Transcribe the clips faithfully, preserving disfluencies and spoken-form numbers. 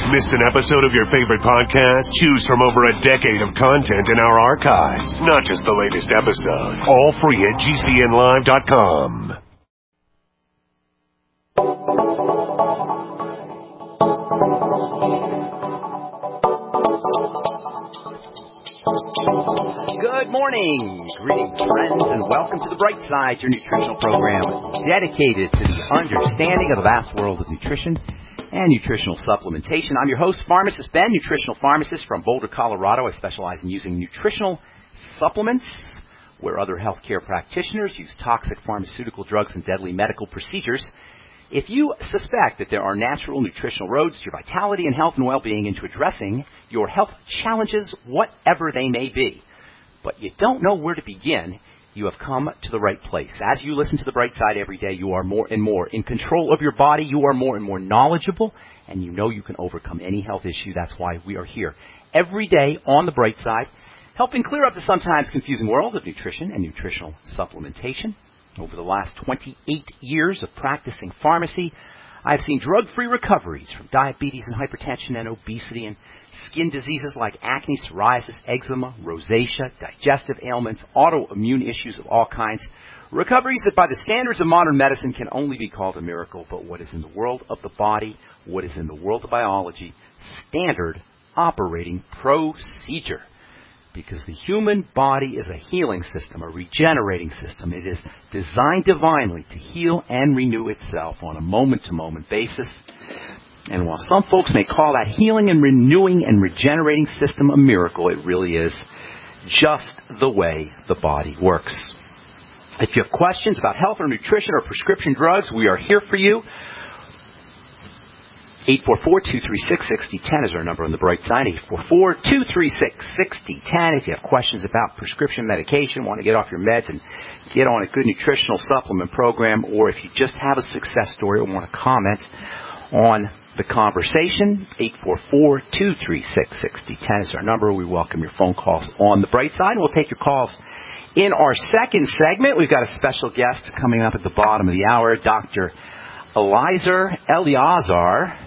Missed an episode of your favorite podcast? Choose from over a decade of content in our archives, not just the latest episode. All free at G C N live dot com. Good morning, greetings friends, and welcome to The Bright Side, your nutritional program dedicated to the understanding of the vast world of nutrition and nutritional supplementation. I'm your host, Pharmacist Ben, nutritional pharmacist from Boulder, Colorado. I specialize in using nutritional supplements where other healthcare practitioners use toxic pharmaceutical drugs and deadly medical procedures. If you suspect that there are natural nutritional roads to your vitality and health and well-being into addressing your health challenges, whatever they may be, but you don't know where to begin, you have come to the right place. As you listen to The Bright Side every day, you are more and more in control of your body. You are more and more knowledgeable, and you know you can overcome any health issue. That's why we are here every day on The Bright Side, helping clear up the sometimes confusing world of nutrition and nutritional supplementation. Over the last twenty-eight years of practicing pharmacy, I've seen drug-free recoveries from diabetes and hypertension and obesity and skin diseases like acne, psoriasis, eczema, rosacea, digestive ailments, autoimmune issues of all kinds. Recoveries that by the standards of modern medicine can only be called a miracle, but what is in the world of the body, what is in the world of biology, standard operating procedure. Because the human body is a healing system, a regenerating system. It is designed divinely to heal and renew itself on a moment-to-moment basis. And while some folks may call that healing and renewing and regenerating system a miracle, it really is just the way the body works. If you have questions about health or nutrition or prescription drugs, we are here for you. eight four four, two three six, six zero one zero is our number on The Bright Side, eight four four, two three six, six zero one zero. If you have questions about prescription medication, want to get off your meds and get on a good nutritional supplement program, or if you just have a success story or want to comment on the conversation, eight four four, two three six, six zero one zero is our number. We welcome your phone calls on The Bright Side. We'll take your calls in our second segment. We've got a special guest coming up at the bottom of the hour, Doctor Eliezer Eleazar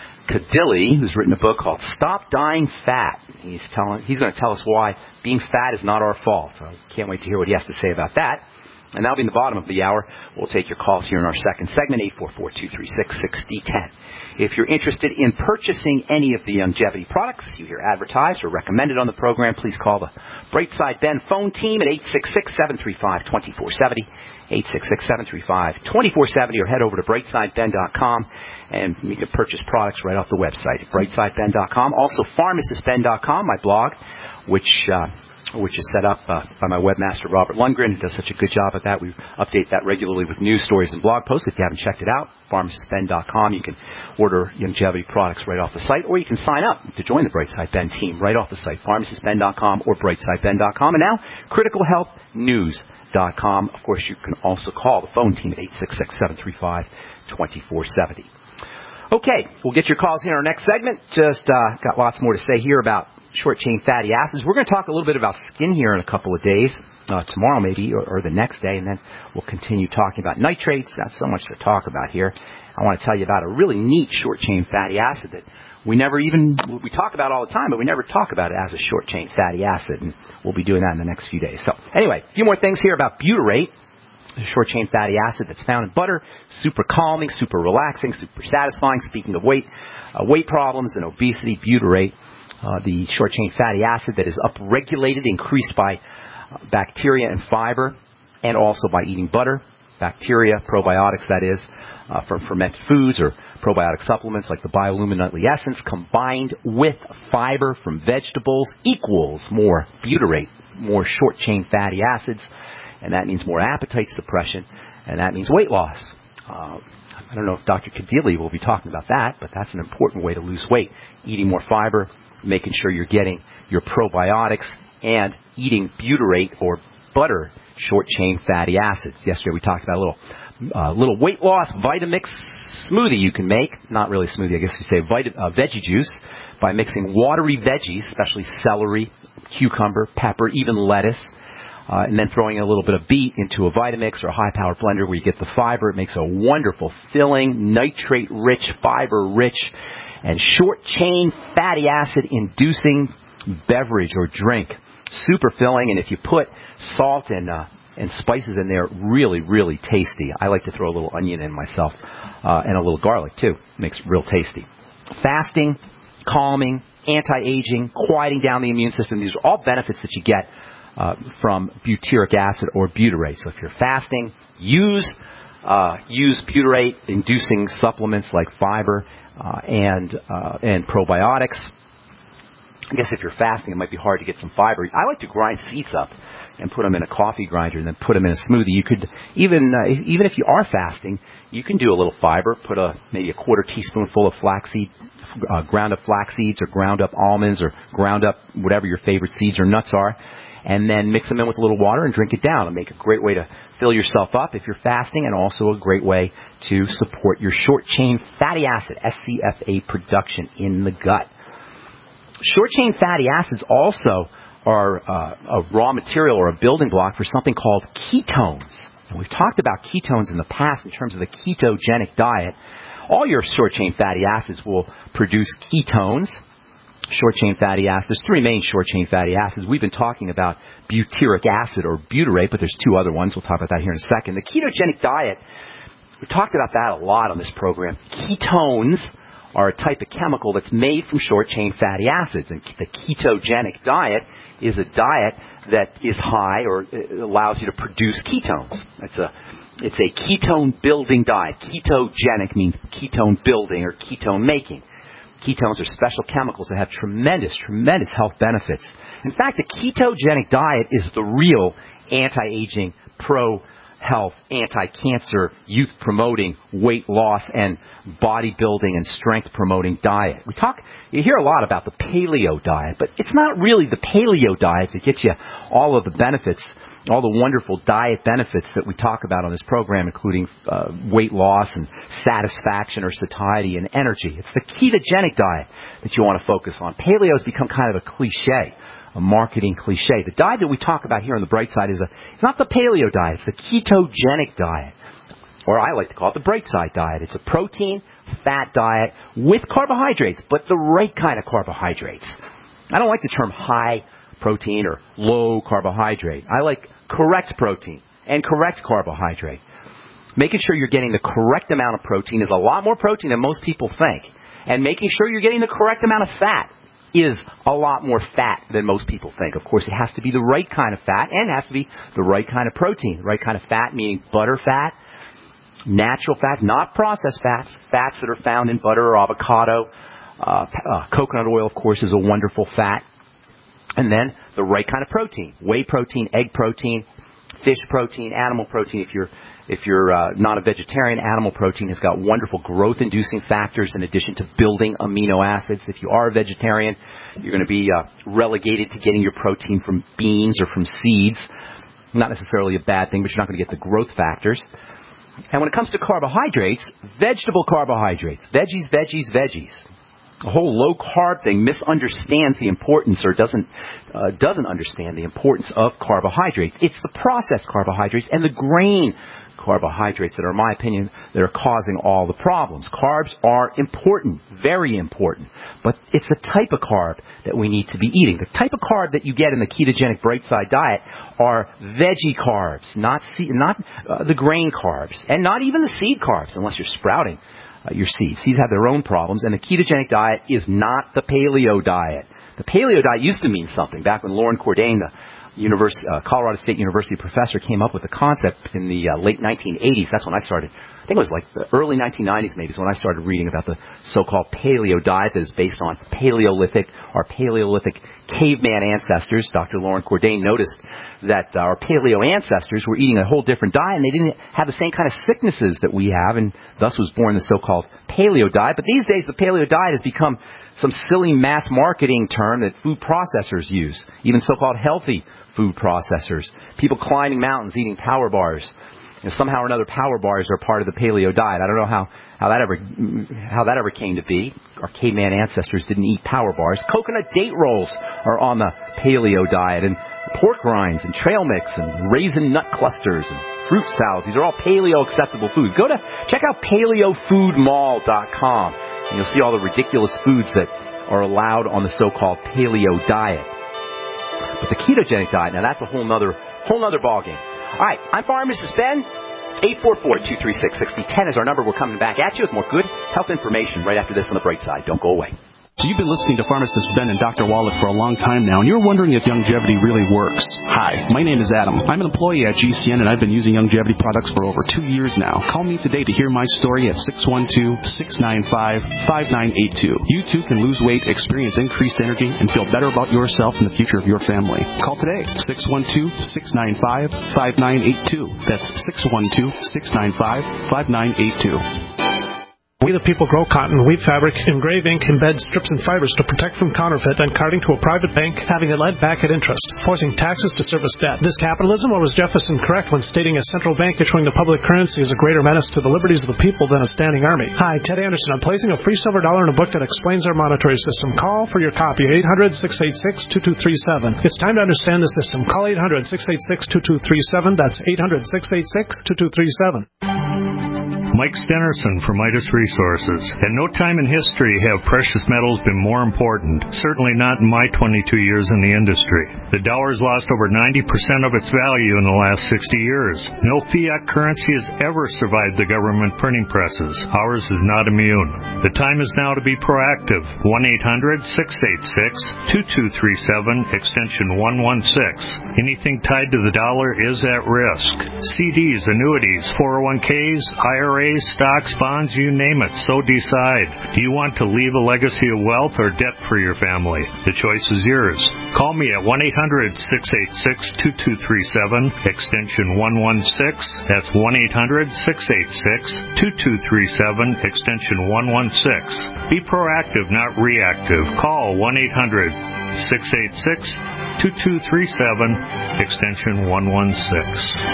Kadili, who's written a book called Stop Dying Fat. He's telling, he's going to tell us why being fat is not our fault. I can't wait to hear what he has to say about that. And that'll be in the bottom of the hour. We'll take your calls here in our second segment, eight four four, two three six, six zero one zero. If you're interested in purchasing any of the longevity products you hear advertised or recommended on the program, please call the Brightside Ben phone team at eight six six, seven three five, two four seven zero. eight six six, seven three five, two four seven zero, or head over to brightside ben dot com and you can purchase products right off the website at brightside ben dot com. Also pharmacist ben dot com, my blog, which uh, which is set up uh, by my webmaster Robert Lundgren, who does such a good job at that. We update that regularly with news stories and blog posts. If you haven't checked it out, pharmacist ben dot com. You can order longevity products right off the site, or you can sign up to join the Brightside Ben team right off the site, pharmacist ben dot com or brightside ben dot com. And now, critical health news dot com. Of course, you can also call the phone team at eight six six, seven three five, two four seven zero. Okay, we'll get your calls here in our next segment. Just uh, got lots more to say here about short-chain fatty acids. We're going to talk a little bit about skin here in a couple of days, uh, tomorrow maybe, or, or the next day, and then we'll continue talking about nitrates. That's so much to talk about here. I want to tell you about a really neat short-chain fatty acid that we never even, we talk about all the time, but we never talk about it as a short-chain fatty acid, and we'll be doing that in the next few days. So anyway, a few more things here about butyrate, the short-chain fatty acid that's found in butter. Super calming, super relaxing, super satisfying. Speaking of weight, uh, weight problems and obesity, butyrate, uh, the short-chain fatty acid that is upregulated, increased by uh, bacteria and fiber, and also by eating butter. Bacteria, probiotics that is, uh, from fermented foods or probiotic supplements like the Biolumin Nightly Essence, combined with fiber from vegetables equals more butyrate, more short-chain fatty acids, and that means more appetite suppression, and that means weight loss. Uh, I don't know if Doctor Kadili will be talking about that, but that's an important way to lose weight. Eating more fiber, making sure you're getting your probiotics, and eating butyrate or butter short-chain fatty acids. Yesterday we talked about a little, uh, little weight loss Vitamix smoothie you can make. Not really smoothie, I guess you say vita, uh, veggie juice, by mixing watery veggies, especially celery, cucumber, pepper, even lettuce, uh, and then throwing a little bit of beet into a Vitamix or a high-powered blender where you get the fiber. It makes a wonderful, filling, nitrate-rich, fiber-rich, and short-chain fatty acid-inducing beverage or drink. Super filling, and if you put salt and uh, and spices in there, really, really tasty. I like to throw a little onion in myself, uh, and a little garlic too. Makes it real tasty. Fasting, calming, anti-aging, quieting down the immune system. These are all benefits that you get uh, from butyric acid or butyrate. So if you're fasting, use uh, use butyrate-inducing supplements like fiber uh, and uh, and probiotics. I guess if you're fasting, it might be hard to get some fiber. I like to grind seeds up and put them in a coffee grinder and then put them in a smoothie. You could, even uh, even if you are fasting, you can do a little fiber. Put a maybe a quarter teaspoonful of flaxseed, uh, ground up flax seeds or ground up almonds or ground up whatever your favorite seeds or nuts are, and then mix them in with a little water and drink it down. It'll make a great way to fill yourself up if you're fasting, and also a great way to support your short-chain fatty acid, S C F A, production in the gut. Short-chain fatty acids also are uh, a raw material or a building block for something called ketones. And we've talked about ketones in the past in terms of the ketogenic diet. All your short-chain fatty acids will produce ketones. Short-chain fatty acids. There's three main short-chain fatty acids. We've been talking about butyric acid or butyrate, but there's two other ones. We'll talk about that here in a second. The ketogenic diet, we've talked about that a lot on this program. Ketones are a type of chemical that's made from short-chain fatty acids. And the ketogenic diet is a diet that is high or allows you to produce ketones. It's a, it's a ketone-building diet. Ketogenic means ketone building or ketone making. Ketones are special chemicals that have tremendous, tremendous health benefits. In fact, the ketogenic diet is the real anti-aging, pro-health, anti-cancer, youth-promoting, weight loss, and bodybuilding and strength-promoting diet. We talk, you hear a lot about the paleo diet, but it's not really the paleo diet that gets you all of the benefits, all the wonderful diet benefits that we talk about on this program, including uh, weight loss and satisfaction or satiety and energy. It's the ketogenic diet that you want to focus on. Paleo has become kind of a cliche, a marketing cliche. The diet that we talk about here on the bright side is a, it's not the paleo diet, it's the ketogenic diet. Or I like to call it the bright side diet. It's a protein, fat diet with carbohydrates, but the right kind of carbohydrates. I don't like the term high protein or low carbohydrate. I like correct protein and correct carbohydrate. Making sure you're getting the correct amount of protein is a lot more protein than most people think. And making sure you're getting the correct amount of fat is a lot more fat than most people think. Of course, it has to be the right kind of fat, and it has to be the right kind of protein. The right kind of fat meaning butter fat, natural fats, not processed fats, fats that are found in butter or avocado. Uh, uh, coconut oil, of course, is a wonderful fat. And then the right kind of protein, whey protein, egg protein, fish protein, animal protein. If you're if you're uh, not a vegetarian, animal protein has got wonderful growth-inducing factors in addition to building amino acids. If you are a vegetarian, you're going to be uh, relegated to getting your protein from beans or from seeds. Not necessarily a bad thing, but you're not going to get the growth factors. And when it comes to carbohydrates, vegetable carbohydrates, veggies, veggies, veggies. The whole low-carb thing misunderstands the importance or doesn't uh, doesn't understand the importance of carbohydrates. It's the processed carbohydrates and the grain carbohydrates that are, in my opinion, that are causing all the problems. Carbs are important, very important, but it's the type of carb that we need to be eating. The type of carb that you get in the ketogenic bright side diet are veggie carbs, not seed, not uh, the grain carbs, and not even the seed carbs, unless you're sprouting uh, your seeds. Seeds have their own problems, and the ketogenic diet is not the paleo diet. The paleo diet used to mean something. Back when Loren Cordain, the University, uh, Colorado State University professor, came up with the concept in the uh, late nineteen eighties. That's when I started. I think it was like the early nineteen nineties maybe is when I started reading about the so-called paleo diet that is based on Paleolithic or Paleolithic caveman ancestors. Doctor Loren Cordain noticed that our paleo ancestors were eating a whole different diet, and they didn't have the same kind of sicknesses that we have, and thus was born the so-called paleo diet. But these days, the paleo diet has become some silly mass marketing term that food processors use, even so-called healthy food processors. People climbing mountains, eating power bars. You know, somehow or another, power bars are part of the paleo diet. I don't know how, how that ever how that ever came to be. Our caveman ancestors didn't eat power bars. Coconut date rolls are on the paleo diet, and pork rinds and trail mix and raisin nut clusters and fruit salads. These are all paleo acceptable foods. Go to check out paleo food mall dot com. And you'll see all the ridiculous foods that are allowed on the so-called paleo diet. But the ketogenic diet, now that's a whole nother, whole nother ballgame. All right, I'm Pharmacist Ben. eight four four, two three six, six zero one zero is our number. We're coming back at you with more good health information right after this on the Bright Side. Don't go away. So you've been listening to Pharmacist Ben and Doctor Wallach for a long time now, and you're wondering if Youngevity really works. Hi, my name is Adam. I'm an employee at G C N, and I've been using Youngevity products for over two years now. Call me today to hear my story at six one two, six nine five, five nine eight two. You too can lose weight, experience increased energy, and feel better about yourself and the future of your family. Call today, six one two, six nine five, five nine eight two. That's six one two, six nine five, five nine eight two. We the people grow cotton, weave fabric, engrave ink, embed strips and fibers to protect from counterfeit and carting to a private bank, having it lent back at interest, forcing taxes to service debt. This capitalism, or was Jefferson correct when stating a central bank issuing the public currency is a greater menace to the liberties of the people than a standing army? Hi, Ted Anderson. I'm placing a free silver dollar in a book that explains our monetary system. Call for your copy, eight hundred, six eight six, two two three seven. It's time to understand the system. Call eight hundred, six eight six, two two three seven. That's eight hundred, six eight six, two two three seven. Mike Stenerson from Midas Resources. At no time in history have precious metals been more important, certainly not in my twenty-two years in the industry. The dollar has lost over ninety percent of its value in the last sixty years. No fiat currency has ever survived the government printing presses. Ours is not immune. The time is now to be proactive. one eight hundred, six eight six, two two three seven, extension one one six. Anything tied to the dollar is at risk. C Ds, annuities, four oh one k's, I R As, stocks, bonds, you name it, so decide. Do you want to leave a legacy of wealth or debt for your family? The choice is yours. Call me at one eight hundred, six eight six, two two three seven, extension one one six. That's one eight hundred, six eight six, two two three seven, extension one one six. Be proactive, not reactive. Call one eight hundred, six eight six, two two three seven, extension one one six.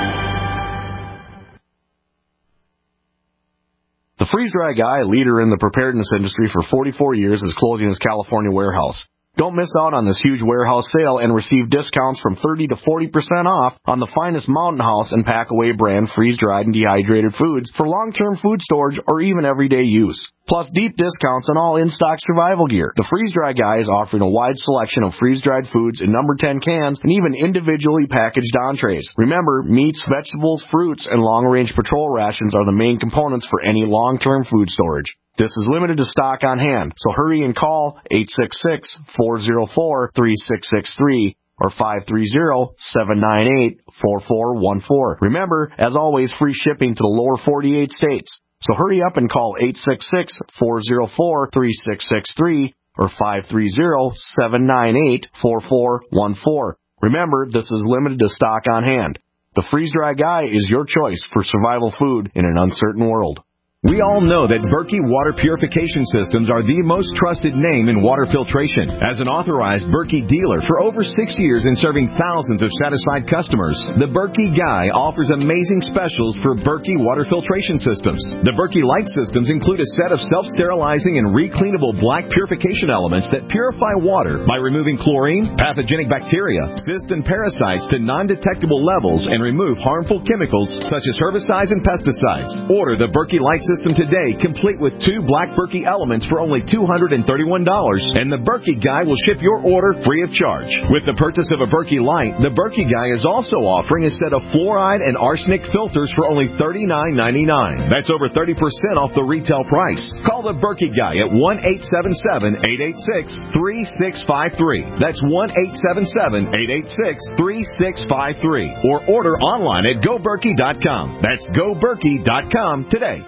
The freeze-dry guy, leader in the preparedness industry for forty-four years, is closing his California warehouse. Don't miss out on this huge warehouse sale and receive discounts from thirty to forty percent off on the finest Mountain House and Packaway brand freeze-dried and dehydrated foods for long-term food storage or even everyday use. Plus deep discounts on all in-stock survival gear. The Freeze-Dry Guy is offering a wide selection of freeze-dried foods in number ten cans and even individually packaged entrees. Remember, meats, vegetables, fruits, and long-range patrol rations are the main components for any long-term food storage. This is limited to stock on hand, so hurry and call eight six six, four zero four, three six six three or five three zero, seven nine eight, four four one four. Remember, as always, free shipping to the lower forty-eight states. So hurry up and call eight six six, four zero four, three six six three or five three zero, seven nine eight, four four one four. Remember, this is limited to stock on hand. The Freeze-Dry Guy is your choice for survival food in an uncertain world. We all know that Berkey Water Purification Systems are the most trusted name in water filtration. As an authorized Berkey dealer for over six years and serving thousands of satisfied customers, the Berkey Guy offers amazing specials for Berkey Water Filtration Systems. The Berkey Light Systems include a set of self-sterilizing and recleanable black purification elements that purify water by removing chlorine, pathogenic bacteria, cysts, and parasites to non-detectable levels and remove harmful chemicals such as herbicides and pesticides. Order the Berkey Light System today, complete with two black Berkey elements for only two hundred thirty-one dollars, and the Berkey Guy will ship your order free of charge. With the purchase of a Berkey Light, the Berkey Guy is also offering a set of fluoride and arsenic filters for only thirty-nine ninety-nine. That's over thirty percent off the retail price. Call the Berkey Guy at one eight seven seven, eight eight six, three six five three. That's one eight seven seven, eight eight six, three six five three. Or order online at go berkey dot com. That's go berkey dot com today.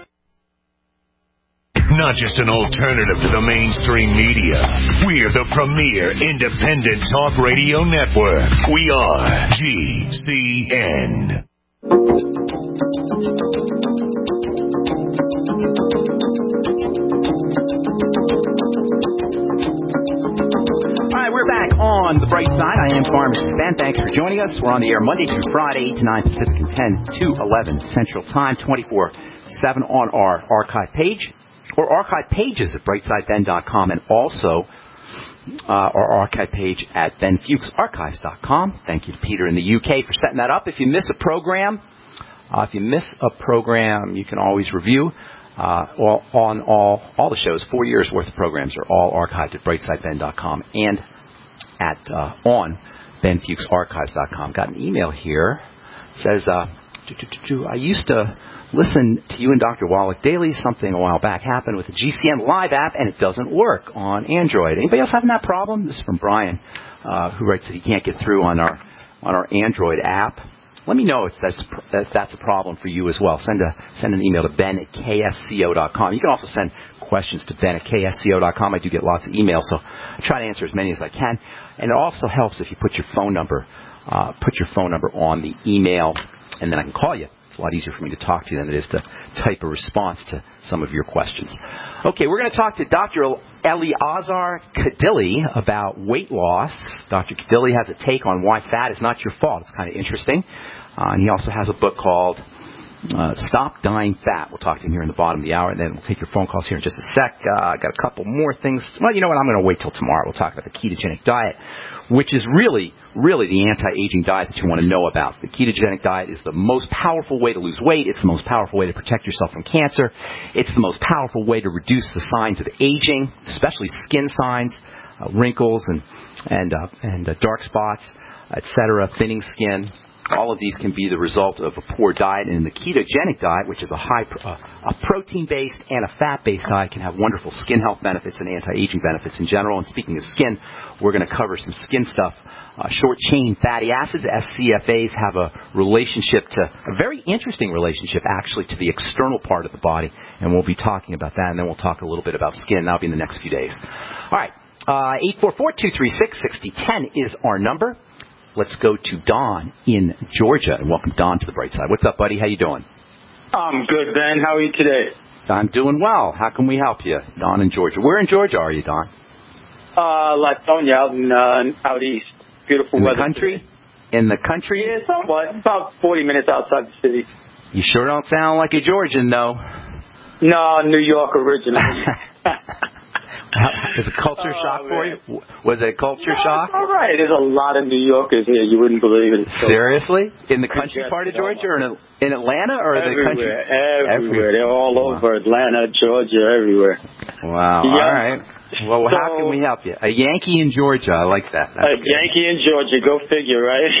Not just an alternative to the mainstream media. We're the premier independent talk radio network. We are G C N. All right, we're back on the bright side. I am Pharmacist Ben. Thanks for joining us. We're on the air Monday through Friday, eight to nine Pacific and ten to eleven Central Time, twenty-four seven on our archive page. Or archive pages at brightside ben dot com, and also uh, our archive page at ben fuchs archives dot com. Thank you to Peter in the U K for setting that up. If you miss a program, uh, if you miss a program, you can always review Uh, all, on all all the shows, four years worth of programs are all archived at brightside ben dot com and at uh, on ben fuchs archives dot com. Got an email here. It says, uh, do, do, do, do, I used to listen to you and Doctor Wallach daily. Something a while back happened with the G C N Live app, and it doesn't work on Android. Anybody else having that problem? This is from Brian, uh, who writes that he can't get through on our on our Android app. Let me know if that's if that's a problem for you as well. Send a send an email to ben at k s c o dot com. You can also send questions to ben at k s c o dot com. I do get lots of emails, so I try to answer as many as I can. And it also helps if you put your phone number uh, put your phone number on the email, and then I can call you. It's a lot easier for me to talk to you than it is to type a response to some of your questions. Okay, we're going to talk to Doctor Eliezer Kadili about weight loss. Doctor Kadili has a take on why fat is not your fault. It's kind of interesting. Uh, and he also has a book called uh, Stop Dying Fat. We'll talk to him here in the bottom of the hour, and then we'll take your phone calls here in just a sec. Uh, I got a couple more things. Well, you know what? I'm going to wait till tomorrow. We'll talk about the ketogenic diet, which is really, really the anti-aging diet that you want to know about. The ketogenic diet is the most powerful way to lose weight. It's the most powerful way to protect yourself from cancer. It's the most powerful way to reduce the signs of aging, especially skin signs, uh, wrinkles and and uh, and uh, dark spots, et cetera, thinning skin. All of these can be the result of a poor diet, and the ketogenic diet, which is a high, uh, a protein-based and a fat-based diet, can have wonderful skin health benefits and anti-aging benefits in general. And speaking of skin, we're going to cover some skin stuff. Uh, short-chain fatty acids, S C F As, have a relationship to, a very interesting relationship, actually, to the external part of the body, and we'll be talking about that, and then we'll talk a little bit about skin. That'll be in the next few days. All right, uh, eight four four, two three six, six zero one zero is our number. Let's go to Don in Georgia, and welcome Don to the bright side. What's up, buddy? How you doing? I'm good, Ben. How are you today? I'm doing well. How can we help you? Don in Georgia. Where in Georgia are you, Don? Uh, Latonia, out in uh, out east. Beautiful in weather. In the country? Today. In the country? Yeah, somewhat. About forty minutes outside the city. You sure don't sound like a Georgian, though. No, New York originally. Is it culture oh, shock man. for you? Was it a culture no, shock? All right. There's a lot of New Yorkers here. You wouldn't believe it. So seriously? In the country part of Georgia, or in, in Atlanta, or everywhere, the country? Everywhere. Everywhere. They're all wow. over Atlanta, Georgia, everywhere. Wow. Yeah. All right. Well, so, how can we help you? A Yankee in Georgia. I like that. That's a good. Yankee in Georgia. Go figure, right?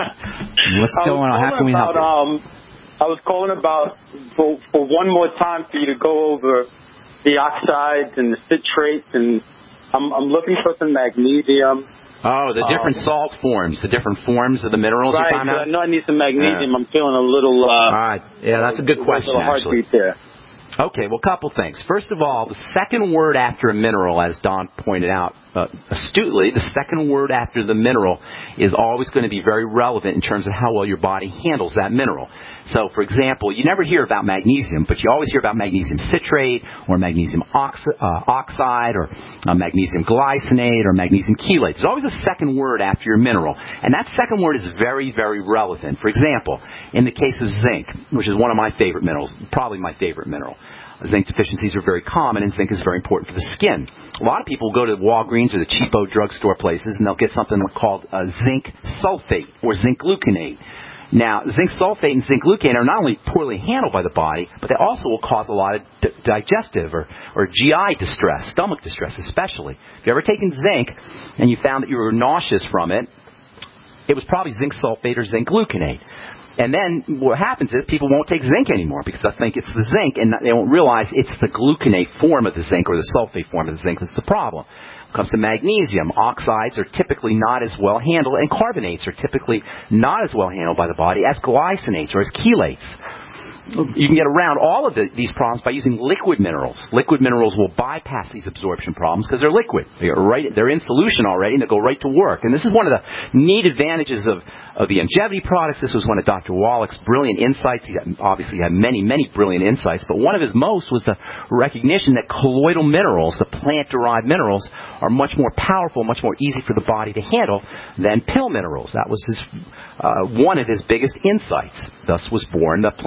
What's going on? How can we help about, you? Um, I was calling about, for, for one more time for you to go over the oxides and the citrates, and I'm, I'm looking for some magnesium. Oh, the different um, salt forms, the different forms of the minerals right, you're talking about? I know I need some magnesium. Yeah. I'm feeling a little... Uh, All right. Yeah, that's a good question, a actually. There. Okay, well, a couple things. First of all, the second word after a mineral, as Don pointed out uh, astutely, the second word after the mineral is always going to be very relevant in terms of how well your body handles that mineral. So, for example, you never hear about magnesium, but you always hear about magnesium citrate or magnesium oxi- uh, oxide or uh, magnesium glycinate or magnesium chelate. There's always a second word after your mineral, and that second word is very, very relevant. For example, in the case of zinc, which is one of my favorite minerals, probably my favorite mineral, zinc deficiencies are very common, and zinc is very important for the skin. A lot of people go to Walgreens or the cheapo drugstore places, and they'll get something called uh, zinc sulfate or zinc gluconate. Now, zinc sulfate and zinc gluconate are not only poorly handled by the body, but they also will cause a lot of d- digestive or, or G I distress, stomach distress especially. If you've ever taken zinc and you found that you were nauseous from it, it was probably zinc sulfate or zinc gluconate. And then what happens is people won't take zinc anymore because they think it's the zinc, and they won't realize it's the gluconate form of the zinc or the sulfate form of the zinc that's the problem. When it comes to magnesium, oxides are typically not as well handled, and carbonates are typically not as well handled by the body as glycinates or as chelates. You can get around all of the, these problems by using liquid minerals. Liquid minerals will bypass these absorption problems because they're liquid. They're, right, they're in solution already, and they go right to work. And this is one of the neat advantages of, of the Youngevity products. This was one of Doctor Wallach's brilliant insights. He obviously had many, many brilliant insights, but one of his most was the recognition that colloidal minerals, the plant-derived minerals, are much more powerful, much more easy for the body to handle than pill minerals. That was his uh, one of his biggest insights. Thus was born the plant-derived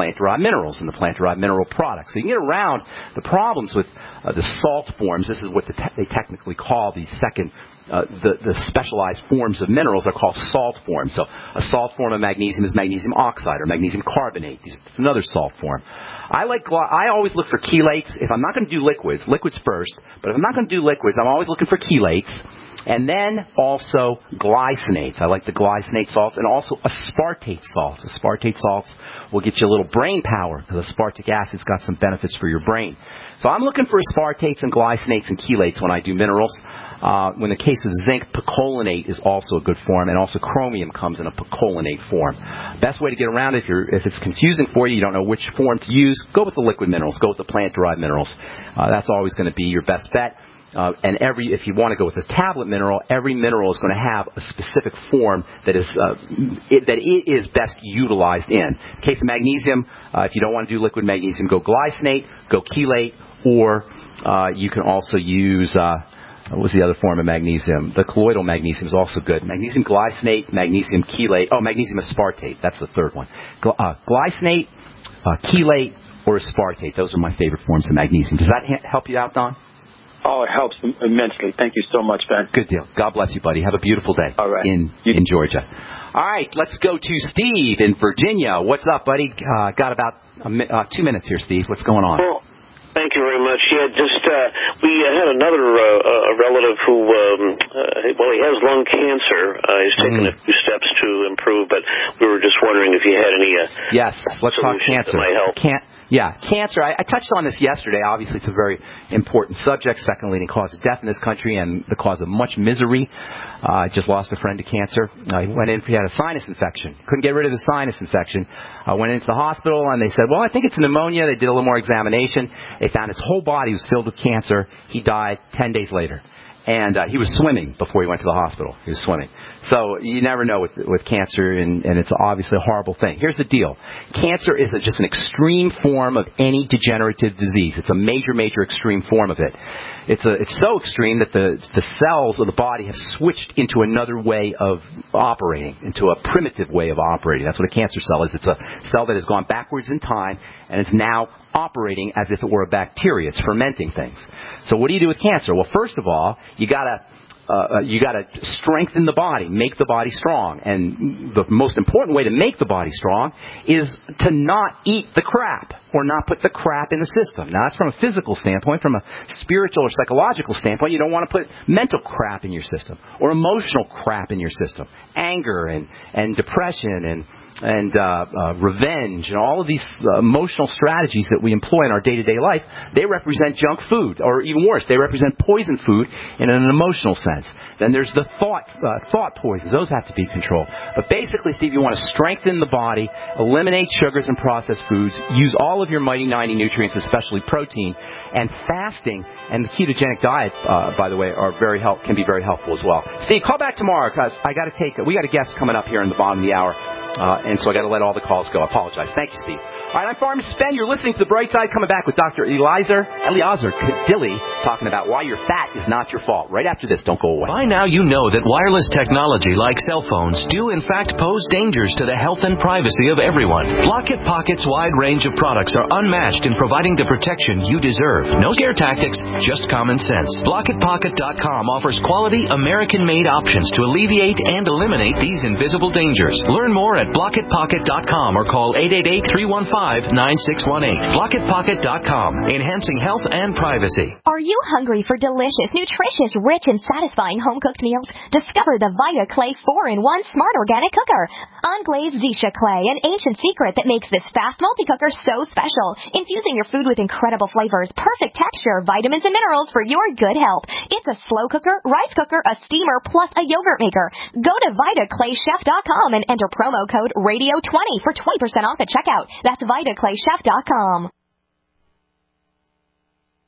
minerals in the plant-derived mineral products. So you can get around the problems with uh, the salt forms. This is what the te- they technically call the second, uh, the, the specialized forms of minerals are called salt forms. So a salt form of magnesium is magnesium oxide or magnesium carbonate. It's another salt form. I like. I always look for chelates. If I'm not going to do liquids, liquids first. But if I'm not going to do liquids, I'm always looking for chelates. And then also glycinates. I like the glycinate salts and also aspartate salts. Aspartate salts will get you a little brain power because aspartic acid's got some benefits for your brain. So I'm looking for aspartates and glycinates and chelates when I do minerals. Uh, in the case of zinc, picolinate is also a good form, and also chromium comes in a picolinate form. Best way to get around it, if, you're, if it's confusing for you, you don't know which form to use, go with the liquid minerals. Go with the plant-derived minerals. Uh, that's always going to be your best bet. Uh, and every, if you want to go with a tablet mineral, every mineral is going to have a specific form that is uh, it, that it is best utilized in. In the case of magnesium, uh, if you don't want to do liquid magnesium, go glycinate, go chelate, or uh, you can also use uh, what was the other form of magnesium? The colloidal magnesium is also good. Magnesium glycinate, magnesium chelate. Oh, magnesium aspartate. That's the third one. Gl- uh, glycinate, uh, chelate, or aspartate. Those are my favorite forms of magnesium. Does that ha- help you out, Don? Oh, it helps immensely. Thank you so much, Ben. Good deal. God bless you, buddy. Have a beautiful day All right. in you- in Georgia. All right, let's go to Steve in Virginia. What's up, buddy? Uh, got about a mi- uh, two minutes here, Steve. What's going on? Well, thank you very much. Yeah, just uh, we uh, had another uh, a relative who, um, uh, well, he has lung cancer. Uh, he's taken mm. a few steps to improve, but we were just wondering if you had any. Uh, yes, let's talk cancer. That might help. Can't. Yeah, cancer. I, I touched on this yesterday. Obviously, it's a very important subject. Second leading cause of death in this country and the cause of much misery. I uh, just lost a friend to cancer. Uh, he went in, he had a sinus infection. Couldn't get rid of the sinus infection. Uh, went into the hospital, and they said, well, I think it's pneumonia. They did a little more examination. They found his whole body was filled with cancer. He died ten days later. And uh, he was swimming before he went to the hospital. He was swimming. So you never know with with cancer, and, and it's obviously a horrible thing. Here's the deal. Cancer is a, just an extreme form of any degenerative disease. It's a major, major extreme form of it. It's a, it's so extreme that the the cells of the body have switched into another way of operating, into a primitive way of operating. That's what a cancer cell is. It's a cell that has gone backwards in time and is now operating as if it were a bacteria. It's fermenting things. So what do you do with cancer? Well, first of all, you gotta Uh, you got to strengthen the body, make the body strong. And the most important way to make the body strong is to not eat the crap or not put the crap in the system. Now, that's from a physical standpoint. From a spiritual or psychological standpoint, you don't want to put mental crap in your system or emotional crap in your system. Anger and, and depression and and uh, uh, revenge and all of these uh, emotional strategies that we employ in our day-to-day life, they represent junk food, or even worse, they represent poison food in an emotional sense. Then there's the thought uh, thought poisons. Those have to be controlled. But basically, Steve, you want to strengthen the body, eliminate sugars and processed foods, use all of your Mighty ninety nutrients, especially protein, and fasting and the ketogenic diet, uh, by the way, are very help can be very helpful as well. Steve, call back tomorrow because I got to take we got a guest coming up here in the bottom of the hour. Uh, and so I got to let all the calls go. I apologize. Thank you, Steve. All right, I'm Pharmacist Ben. You're listening to The Bright Side. Coming back with Doctor Eliezer, Eliezer Kadili talking about why your fat is not your fault. Right after this, don't go away. By now you know that wireless technology like cell phones do in fact pose dangers to the health and privacy of everyone. Blockit Pocket's wide range of products are unmatched in providing the protection you deserve. No scare tactics, just common sense. Blockit Pocket dot com offers quality American-made options to alleviate and eliminate these invisible dangers. Learn more at Blockit Pocket dot com or call eight eight eight, three one five, nine six one eight. Blockit Pocket dot com, enhancing health and privacy. Are you hungry for delicious, nutritious, rich, and satisfying home-cooked meals? Discover the Vita Clay four in one Smart Organic Cooker. Unglazed Zisha Clay, an ancient secret that makes this fast multi-cooker so special. Infusing your food with incredible flavors, perfect texture, vitamins, and minerals for your good health. It's a slow cooker, rice cooker, a steamer, plus a yogurt maker. Go to Vita Clay Chef dot com and enter promo code radio twenty for twenty percent off at checkout. That's Vita Clay Chef dot com.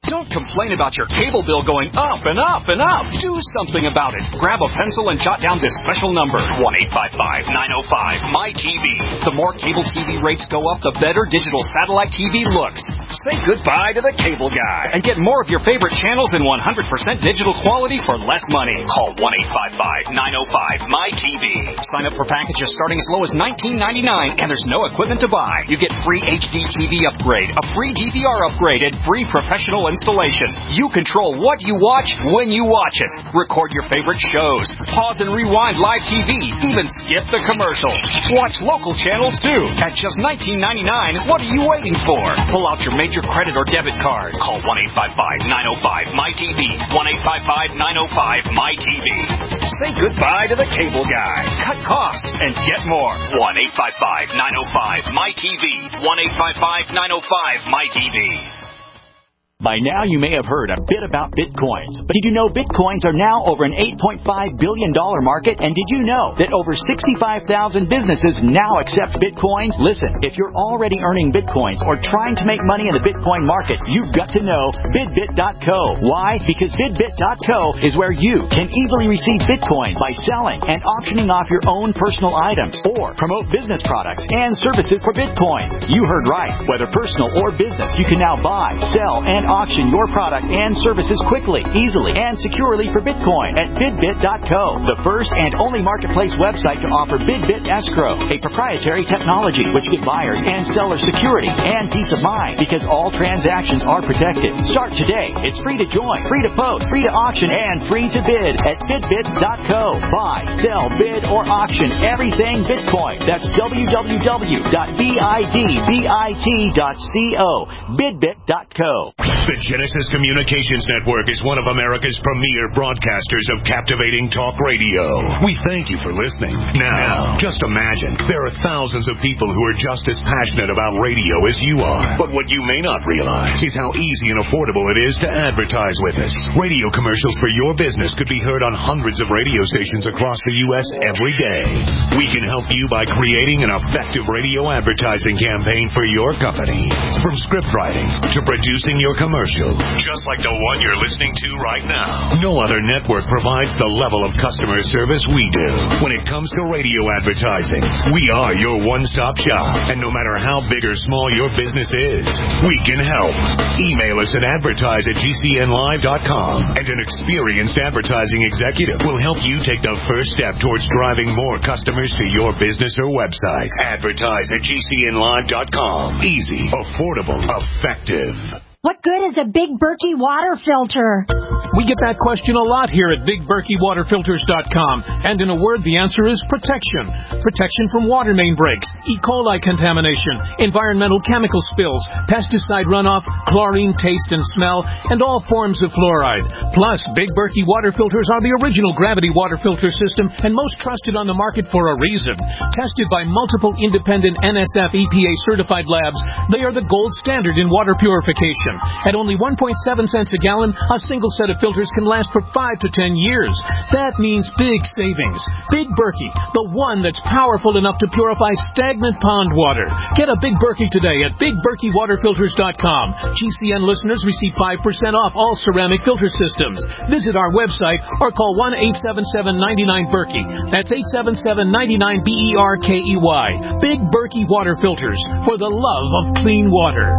Don't complain about your cable bill going up and up and up. Do something about it. Grab a pencil and jot down this special number, one eight five five, nine oh five, M Y T V. The more cable T V rates go up, the better digital satellite T V looks. Say goodbye to the cable guy and get more of your favorite channels in one hundred percent digital quality for less money. Call one eight five five, nine oh five, M Y T V. Sign up for packages starting as low as nineteen ninety-nine, and there's no equipment to buy. You get free H D T V upgrade, a free D V R upgrade, and free professional installation. You control what you watch when you watch it. Record your favorite shows. Pause and rewind live T V. Even skip the commercials. Watch local channels too. At just nineteen ninety-nine, what are you waiting for? Pull out your major credit or debit card. Call one eight five five, nine oh five, M Y T V. one eight five five, nine oh five, M Y T V. Say goodbye to the cable guy. Cut costs and get more. one eight five five, nine oh five, M Y T V. one eight five five, nine oh five, M Y T V. By now, you may have heard a bit about Bitcoins. But did you know Bitcoins are now over an eight point five billion dollars market? And did you know that over sixty-five thousand businesses now accept Bitcoins? Listen, if you're already earning Bitcoins or trying to make money in the Bitcoin market, you've got to know Bidbit dot co. Why? Because Bidbit dot co is where you can easily receive Bitcoin by selling and auctioning off your own personal items or promote business products and services for Bitcoins. You heard right. Whether personal or business, you can now buy, sell, and auction your product and services quickly, easily, and securely for Bitcoin at Bidbit dot co, the first and only marketplace website to offer Bidbit Escrow, a proprietary technology which gives buyers and sellers security and peace of mind because all transactions are protected. Start today. It's free to join, free to post, free to auction, and free to bid at Bidbit dot co. Buy, sell, bid, or auction everything Bitcoin. That's w w w dot bidbit dot co. Bidbit dot co. The Genesis Communications Network is one of America's premier broadcasters of captivating talk radio. We thank you for listening. Now, just imagine, there are thousands of people who are just as passionate about radio as you are. But what you may not realize is how easy and affordable it is to advertise with us. Radio commercials for your business could be heard on hundreds of radio stations across the U S every day. We can help you by creating an effective radio advertising campaign for your company. From script writing to producing your commercial, just like the one you're listening to right now. No other network provides the level of customer service we do. When it comes to radio advertising, we are your one-stop shop. And no matter how big or small your business is, we can help. Email us at advertise at g c n live dot com, and an experienced advertising executive will help you take the first step towards driving more customers to your business or website. Advertise at g c n live dot com. Easy, affordable, effective. What good is a Big Berkey water filter? We get that question a lot here at big berkey water filters dot com. And in a word, the answer is protection. Protection from water main breaks, E. coli contamination, environmental chemical spills, pesticide runoff, chlorine taste and smell, and all forms of fluoride. Plus, Big Berkey water filters are the original gravity water filter system and most trusted on the market for a reason. Tested by multiple independent N S F E P A certified labs, they are the gold standard in water purification. At only one point seven cents a gallon, a single set of filters can last for five to ten years. That means big savings. Big Berkey, the one that's powerful enough to purify stagnant pond water. Get a Big Berkey today at big berkey water filters dot com. G C N listeners receive five percent off all ceramic filter systems. Visit our website or call one eight seven seven, nine nine, Berkey. That's eight seven seven, nine nine, B E R K E Y. Big Berkey Water Filters, for the love of clean water.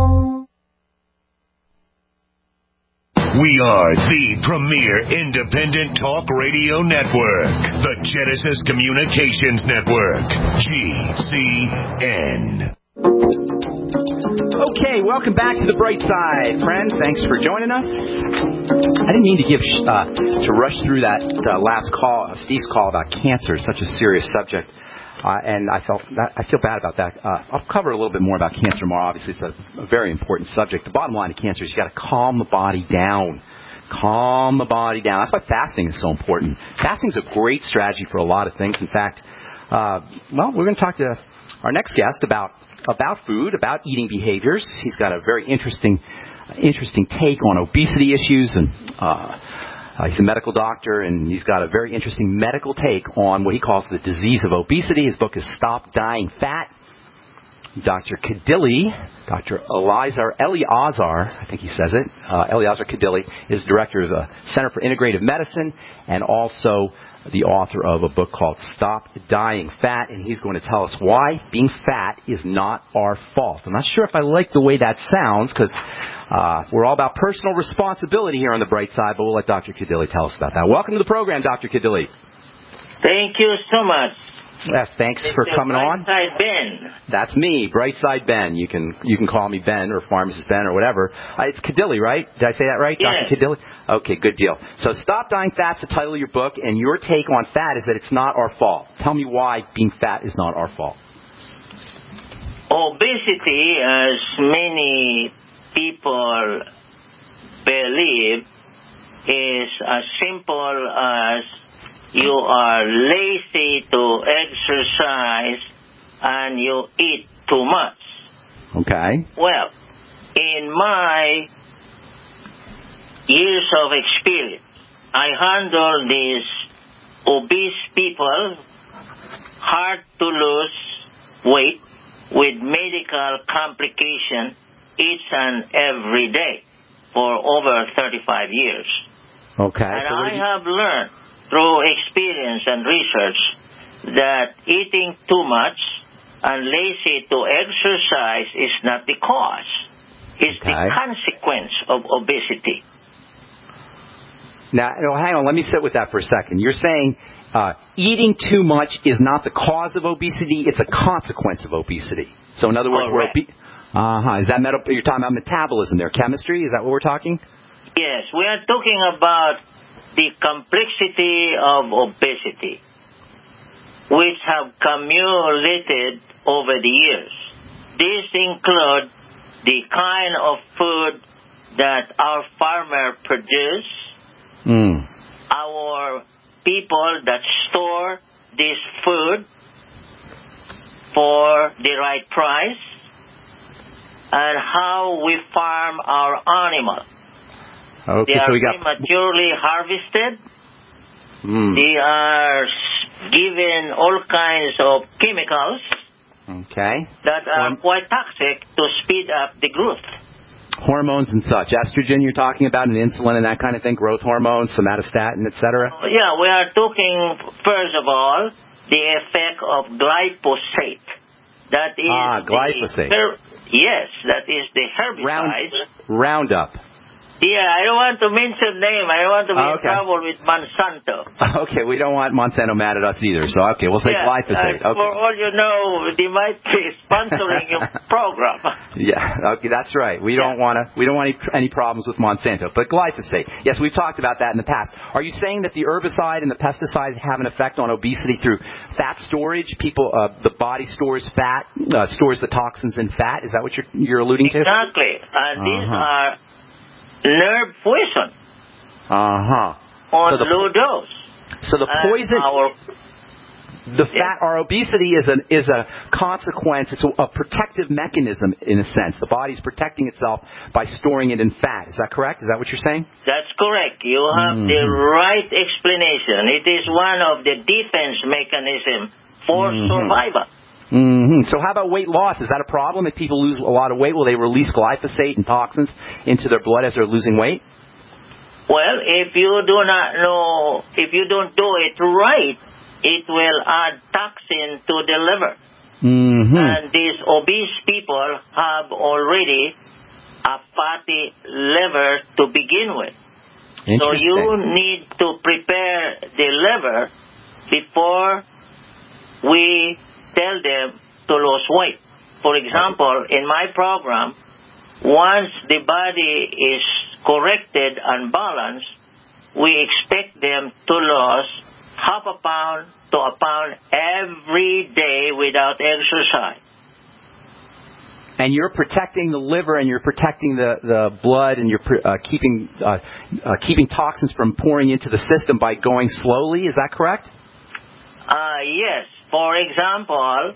We are the premier independent talk radio network, the Genesis Communications Network, G C N. Okay, welcome back to the bright side, friends. Thanks for joining us. I didn't mean to give uh, to rush through that uh, last call, Steve's call about cancer, such a serious subject. Uh, and I felt that, I feel bad about that. Uh, I'll cover a little bit more about cancer tomorrow. Obviously, it's a, a very important subject. The bottom line of cancer is you got to calm the body down. Calm the body down. That's why fasting is so important. Fasting is a great strategy for a lot of things. In fact, uh, well, we're going to talk to our next guest about about food, about eating behaviors. He's got a very interesting, interesting take on obesity issues and. Uh, Uh, he's a medical doctor, and he's got a very interesting medical take on what he calls the disease of obesity. His book is Stop Dying Fat. Doctor Kadili, Doctor Eleazar, Eleazar, I think he says it, uh, Eleazar Kadili is director of the Center for Integrative Medicine and also the author of a book called Stop Dying Fat, and he's going to tell us why being fat is not our fault. I'm not sure if I like the way that sounds because uh, we're all about personal responsibility here on the bright side, but we'll let Doctor Kadili tell us about that. Welcome to the program, Doctor Kadili. Thank you so much. Yes, thanks Mister for coming on. Brightside Ben. That's me, Brightside Ben. You can you can call me Ben or Pharmacist Ben or whatever. Uh, it's Kadili, right? Did I say that right, Yes. Doctor Kadili? Okay, good deal. So Stop Dying Fat's the title of your book, and your take on fat is that it's not our fault. Tell me why being fat is not our fault. Obesity, as many people believe, is as simple as you are lazy to exercise and you eat too much. Okay. Well, in my years of experience, I handle these obese people, hard to lose weight with medical complication each and every day for over thirty-five years. Okay. And so I you... have learned through experience and research that eating too much and lazy to exercise is not the cause. It's okay. the consequence of obesity. Now, no, hang on. Let me sit with that for a second. You're saying uh, eating too much is not the cause of obesity; it's a consequence of obesity. So, in other words, we're obe- uh huh. Is that meta- you're talking about metabolism there, chemistry? Is that what we're talking? Yes, we are talking about the complexity of obesity, which have accumulated over the years. These include the kind of food that our farmers produce, mm. our people that store this food for the right price, and how we farm our animals. Okay, they so are we got prematurely harvested. Mm. They are given all kinds of chemicals okay. that are Horm- quite toxic to speed up the growth. Hormones and such. Estrogen you're talking about, and insulin and that kind of thing, growth hormones, somatostatin, et cetera? Yeah, we are talking, first of all, the effect of glyphosate. That is ah, glyphosate. The her- yes, that is the herbicide. Round- Roundup. Yeah, I don't want to mention name. I don't want to be oh, okay. in trouble with Monsanto. Okay, we don't want Monsanto mad at us either. So, okay, we'll say yeah, glyphosate. Uh, okay. For all you know, they might be sponsoring your program. Yeah, okay, that's right. We don't yeah. want to. We don't want any, any problems with Monsanto. But glyphosate, yes, we've talked about that in the past. Are you saying that the herbicide and the pesticides have an effect on obesity through fat storage? People, uh, the body stores fat, uh, stores the toxins in fat. Is that what you're you're alluding to? Exactly. And uh, these uh-huh. are nerve poison. Uh-huh. On so the, low dose. So the poison, our, the fat, our obesity is an is a consequence. It's a, a protective mechanism in a sense. The body's protecting itself by storing it in fat. Is that correct? Is that what you're saying? That's correct. You have mm-hmm. the right explanation. It is one of the defense mechanisms for mm-hmm. survival. Mm-hmm. So how about weight loss? Is that a problem? If people lose a lot of weight, will they release glyphosate and toxins into their blood as they're losing weight? Well, if you do not know, if you don't do it right, it will add toxin to the liver. Mm-hmm. And these obese people have already a fatty liver to begin with. So you need to prepare the liver before we tell them to lose weight. For example, in my program, once the body is corrected and balanced, we expect them to lose half a pound to a pound every day without exercise. And you're protecting the liver and you're protecting the, the blood and you're uh, keeping uh, uh, keeping toxins from pouring into the system by going slowly. Is that correct? Uh, yes. For example,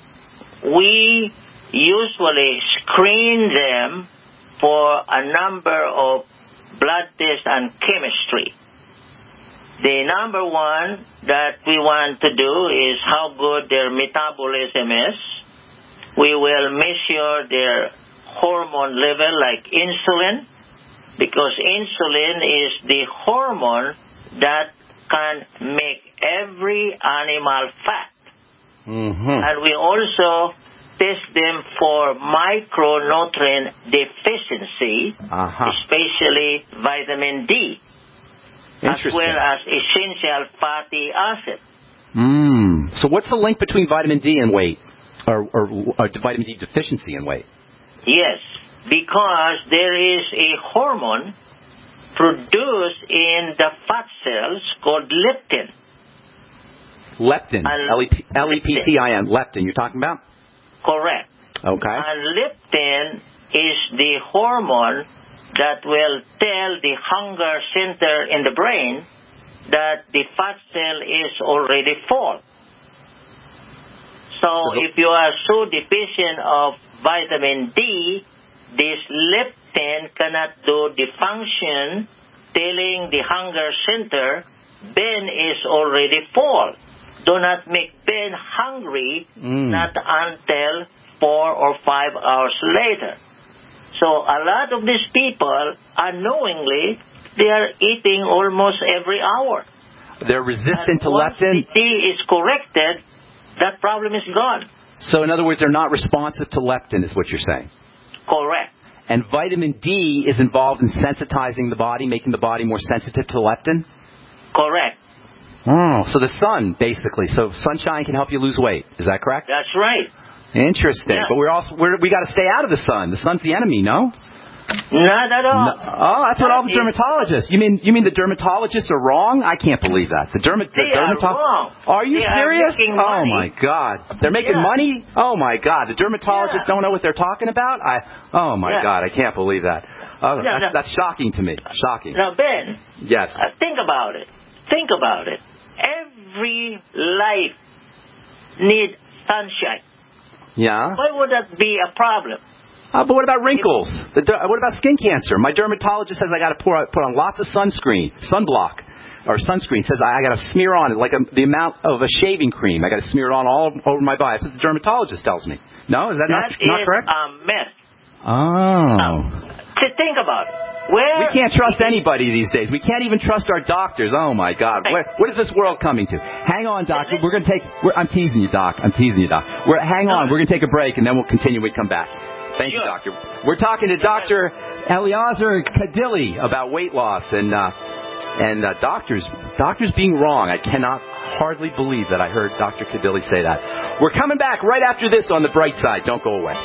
we usually screen them for a number of blood tests and chemistry. The number one that we want to do is how good their metabolism is, We will measure their hormone level like insulin, because insulin is the hormone that can make every animal fat. Mm-hmm. And we also test them for micronutrient deficiency, uh-huh. especially vitamin D, as well as essential fatty acids. Mm. So what's the link between vitamin D and weight, or, or, or vitamin D deficiency and weight? Yes, because there is a hormone produced in the fat cells called leptin. Leptin, L E P T I N, leptin you're talking about? Correct. Okay. And leptin is the hormone that will tell the hunger center in the brain that the fat cell is already full. So, so if you are so deficient of vitamin D, this leptin cannot do the function telling the hunger center Ben is already full. Do not make Ben hungry, mm. not until four or five hours later. So a lot of these people, unknowingly, they are eating almost every hour. They're resistant and to once leptin? Once the D is corrected, that problem is gone. So in other words, they're not responsive to leptin is what you're saying? Correct. And vitamin D is involved in sensitizing the body, making the body more sensitive to leptin? Correct. Oh, so the sun, basically. So sunshine can help you lose weight. Is that correct? That's right. Interesting. Yeah. But we're also we're, we got to stay out of the sun. The sun's the enemy, no? Not at all. No. Oh, that's what all the dermatologists. You mean you mean the dermatologists are wrong? I can't believe that. The derma- They the dermato- are wrong. Are you they serious? Are oh my God. They're making yeah. money? Oh my God. The dermatologists yeah. don't know what they're talking about? I Oh my yeah. God, I can't believe that. Oh, no, that's, no. that's shocking to me. Shocking. Now, Ben. Yes. Uh, think about it. Think about it. Every life needs sunshine. Yeah. Why would that be a problem? Uh, but what about wrinkles? The, what about skin cancer? My dermatologist says I got to pour put on lots of sunscreen, sunblock, or sunscreen. Says I, I got to smear on it like a, the amount of a shaving cream. I got to smear it on all over my body. That's what the dermatologist tells me. No, is that, that not not correct? That is a myth. Oh. Now, to think about it. Where we can't trust anybody these days. We can't even trust our doctors. Oh my God! Where, what is this world coming to? Hang on, doctor. We're going to take. We're, I'm teasing you, doc. I'm teasing you, doc. We're, hang on. We're going to take a break and then we'll continue. We come back. Thank sure. you, doctor. We're talking to Doctor Eliezer Kadili about weight loss and uh, and uh, doctors doctors being wrong. I cannot hardly believe that I heard Doctor Kadili say that. We're coming back right after this on the bright side. Don't go away.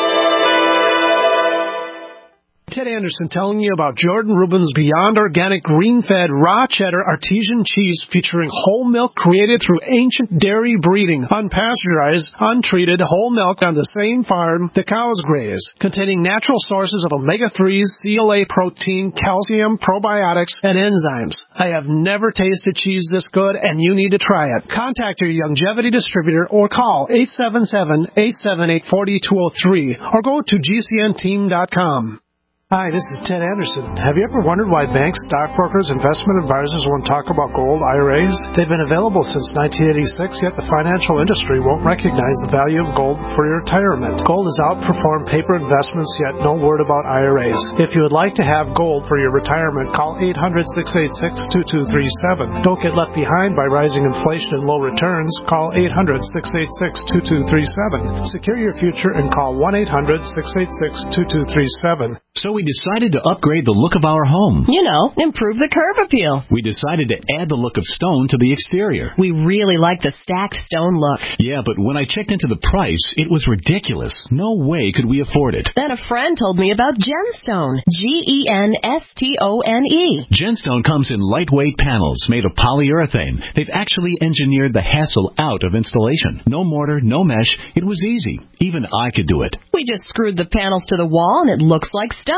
Ted Anderson telling you about Jordan Rubin's Beyond Organic Green-Fed Raw Cheddar Artesian Cheese featuring whole milk created through ancient dairy breeding, unpasteurized, untreated whole milk on the same farm the cows graze, containing natural sources of omega threes, C L A protein, calcium, probiotics, and enzymes. I have never tasted cheese this good, and you need to try it. Contact your Youngevity distributor or call eight seven seven, eight seven eight, four two zero three or go to G C N team dot com. Hi, this is Ted Anderson. Have you ever wondered why banks, stockbrokers, investment advisors won't talk about gold I R As? They've been available since nineteen eighty-six, yet the financial industry won't recognize the value of gold for your retirement. Gold has outperformed paper investments, yet no word about I R As. If you would like to have gold for your retirement, call eight hundred, six eight six, two two three seven. Don't get left behind by rising inflation and low returns. Call eight hundred, six eight six, two two three seven. Secure your future and call one eight hundred, six eight six, two two three seven. So we decided to upgrade the look of our home. You know, improve the curb appeal. We decided to add the look of stone to the exterior. We really like the stacked stone look. Yeah, but when I checked into the price, it was ridiculous. No way could we afford it. Then a friend told me about Genstone. G E N S T O N E. Genstone comes in lightweight panels made of polyurethane. They've actually engineered the hassle out of installation. No mortar, no mesh. It was easy. Even I could do it. We just screwed the panels to the wall and it looks like stone.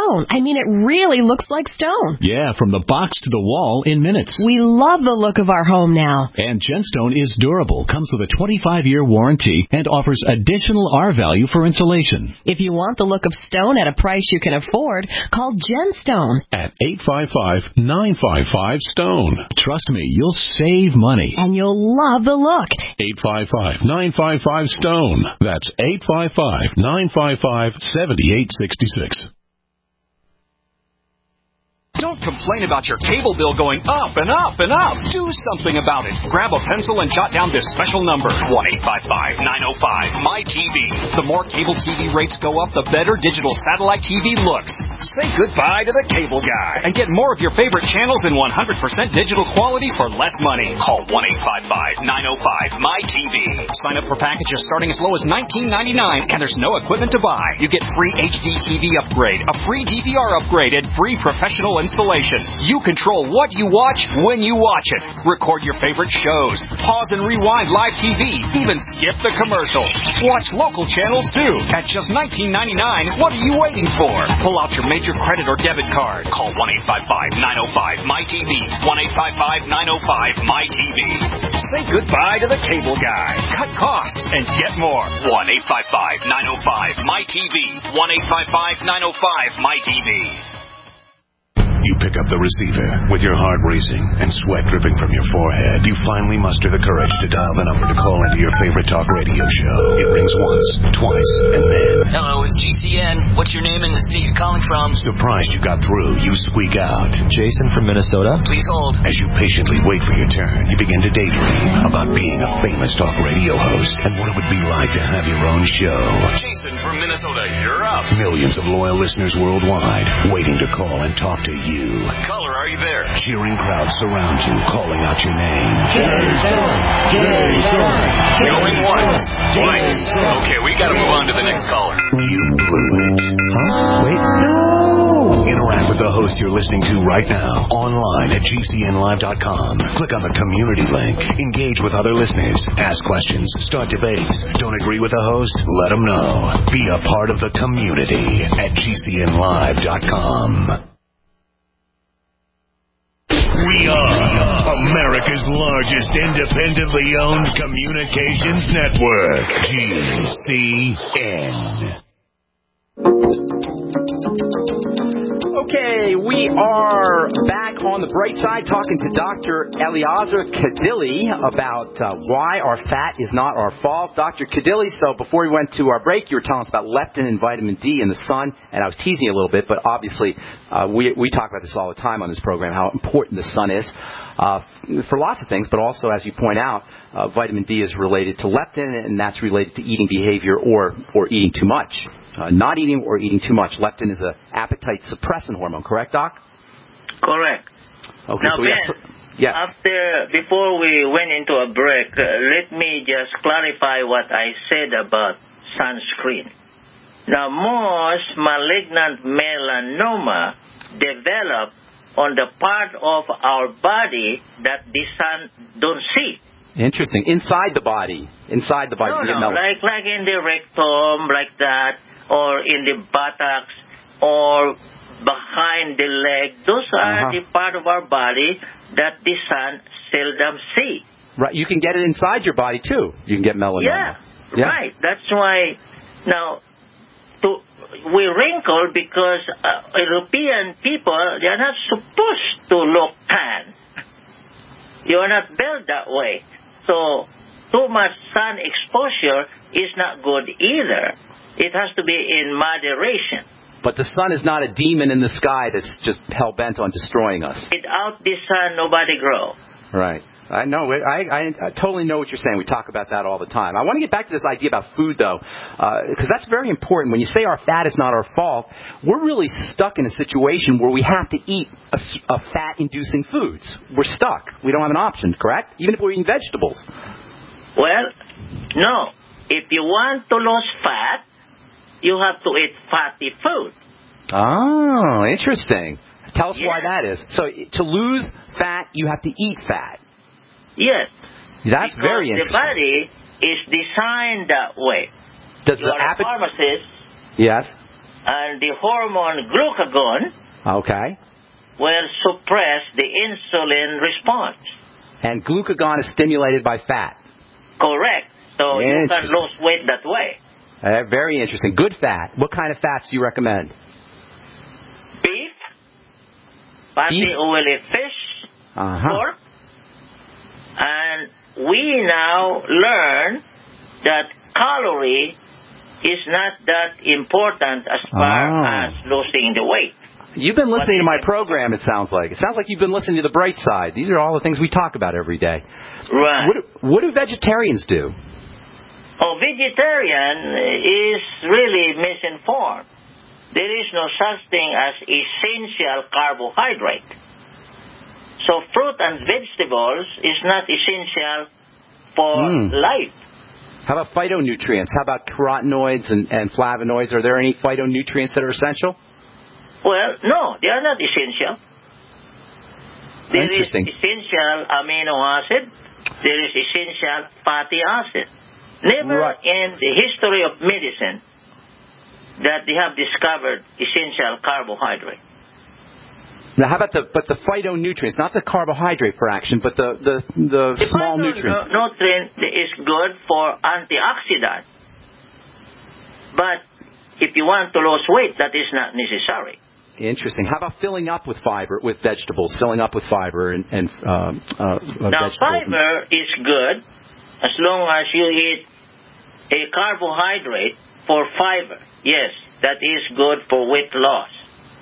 stone. I mean, it really looks like stone. Yeah, from the box to the wall in minutes. We love the look of our home now. And Gemstone is durable, comes with a twenty-five year warranty, and offers additional R value for insulation. If you want the look of stone at a price you can afford, call Gemstone at eight five five, nine five five, STONE. Trust me, you'll save money. And you'll love the look. eight five five, nine five five, STONE. That's eight five five, nine five five, seven eight six six. Don't complain about your cable bill going up and up and up. Do something about it. Grab a pencil and jot down this special number, one eight five five, nine oh five, M Y T V. The more cable T V rates go up, the better digital satellite T V looks. Say goodbye to the cable guy and get more of your favorite channels in one hundred percent digital quality for less money. Call one eight five five, nine oh five, M Y T V. Sign up for packages starting as low as nineteen ninety-nine, and there's no equipment to buy. You get free H D T V upgrade, a free D V R upgrade, and free professional installation. You control what you watch when you watch it. Record your favorite shows. Pause and rewind live T V. Even skip the commercials. Watch local channels too. At just nineteen ninety-nine, what are you waiting for? Pull out your major credit or debit card. Call one eight five five, nine oh five, M Y T V. one eight five five, nine oh five, M Y T V. Say goodbye to the cable guy. Cut costs and get more. one eight five five, nine oh five, M Y T V. one eight five five, nine oh five, M Y T V. You pick up the receiver with your heart racing and sweat dripping from your forehead. You finally muster the courage to dial the number to call into your favorite talk radio show. It rings once, twice, and then... Hello, it's G C N. What's your name and the state you're calling from? Surprised you got through, you squeak out. Jason from Minnesota. Please hold. As you patiently wait for your turn, you begin to daydream about being a famous talk radio host and what it would be like to have your own show. Jason from Minnesota, you're up. Millions of loyal listeners worldwide waiting to call and talk to you. Caller, are you there? Cheering crowds surround you, calling out your name. Jason! Jason! Going once, twice. Okay, we gotta move on to the next caller. You blew it. Huh? Wait, no! Interact with the host you're listening to right now, online at G C N live dot com. Click on the community link. Engage with other listeners. Ask questions. Start debates. Don't agree with the host? Let them know. Be a part of the community at G C N live dot com. We are America's largest independently owned communications network, G C N. Okay, we are back on the bright side talking to Doctor Eliezer Kadili about uh, why our fat is not our fault. Doctor Kadili, so before we went to our break, you were telling us about leptin and vitamin D in the sun, and I was teasing you a little bit, but obviously uh, we we talk about this all the time on this program, how important the sun is uh, for lots of things, but also, as you point out, uh, vitamin D is related to leptin, and that's related to eating behavior or, or eating too much. Uh, not eating or eating too much. Leptin is an appetite suppressant hormone, correct, Doc? Correct. Okay, now, so Ben, yes, yes. after, before we went into a break, uh, let me just clarify what I said about sunscreen. Now, most malignant melanoma develop on the part of our body that the sun don't see. Interesting. Inside the body. Inside the body. No, no, like, like in the rectum, like that, or in the buttocks, or behind the leg. Those are uh-huh. the part of our body that the sun seldom see. Right. You can get it inside your body, too. You can get melanoma. Yeah, yeah. right. That's why, now, to, we wrinkle because uh, European people, they are not supposed to look tan. You are not built that way. So, too much sun exposure is not good either. It has to be in moderation. But the sun is not a demon in the sky that's just hell-bent on destroying us. Without the sun, nobody grows. Right. I know. I, I, I totally know what you're saying. We talk about that all the time. I want to get back to this idea about food, though, because uh, that's very important. When you say our fat is not our fault, we're really stuck in a situation where we have to eat a, a fat-inducing foods. We're stuck. We don't have an option, correct? Even if we're eating vegetables. Well, no. If you want to lose fat, you have to eat fatty food. Oh, interesting. Tell us yes. why that is. So to lose fat, you have to eat fat. Yes. That's because very interesting. The body is designed that way. Does You're the appetite? a pharmacist. Yes. and the hormone glucagon Okay. will suppress the insulin response. And glucagon is stimulated by fat. Correct. So you can Interesting. lose weight that way. Uh, very interesting. Good fat. What kind of fats do you recommend? Beef, fatty Beef? oily fish, Uh-huh. pork, and we now learn that calorie is not that important as far Oh. as losing the weight. You've been listening to my program, it sounds like. It sounds like you've been listening to The Bright Side. These are all the things we talk about every day. Right. What do, what do vegetarians do? Oh, vegetarian is really misinformed. There is no such thing as essential carbohydrate. So fruit and vegetables is not essential for Mm. life. How about phytonutrients? How about carotenoids and, and flavonoids? Are there any phytonutrients that are essential? Well, no, they are not essential. There is Interesting. essential amino acid. There is essential fatty acid. Never Right. in the history of medicine that they have discovered essential carbohydrate. Now, how about the but the phytonutrients, not the carbohydrate fraction, but the the, the, The small nutrients? nutrient is good for antioxidant. But if you want to lose weight, that is not necessary. Interesting. How about filling up with fiber, with vegetables, filling up with fiber and, and uh, uh, Now, vegetables? fiber is good as long as you eat a carbohydrate for fiber. Yes, that is good for weight loss.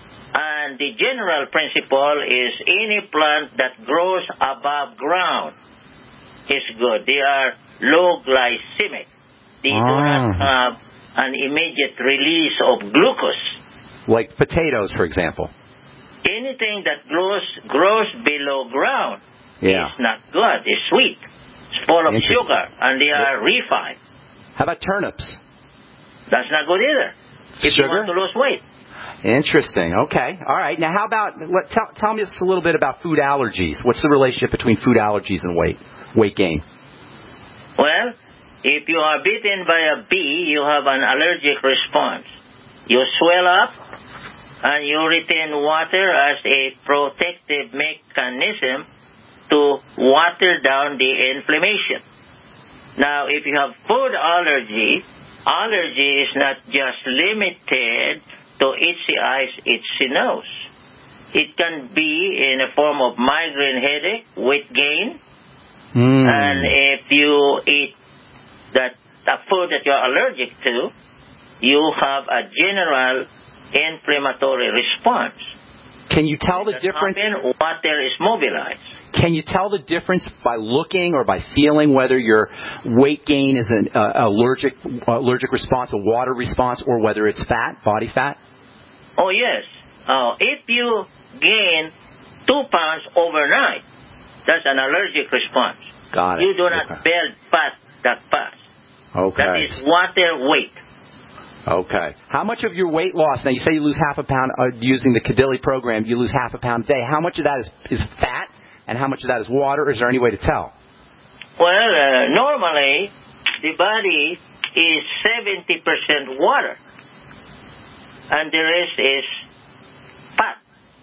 And the general principle is any plant that grows above ground is good. They are low glycemic. They do not have an immediate release of glucose. Like potatoes, for example. Anything that grows grows below ground Yeah. is not good. It's sweet. It's full of Interesting. sugar, and they are refined. How about turnips? That's not good either. If Sugar? you want to lose weight. Interesting. Okay. All right. Now, how about what, tell, tell me just a little bit about food allergies. What's the relationship between food allergies and weight weight gain? Well, if you are bitten by a bee, you have an allergic response. You swell up, and you retain water as a protective mechanism to water down the inflammation. Now, if you have food allergy, allergy is not just limited to itchy eyes, itchy nose. It can be in a form of migraine headache, weight gain, Mm. and if you eat that the food that you're allergic to, you have a general inflammatory response. Can you tell the That difference? happen, water is mobilized. Can you tell the difference by looking or by feeling whether your weight gain is an uh, allergic allergic response, a water response, or whether it's fat, body fat? Oh, yes. Uh, if you gain two pounds overnight, that's an allergic response. Got it. You do not Okay. build fat that fast. Okay. That is water weight. Okay. How much of your weight loss, now you say you lose half a pound uh, using the Cadilli program, you lose half a pound a day. How much of that is, is fat and how much of that is water? Or is there any way to tell? Well, uh, normally the body is seventy percent water and the rest is fat.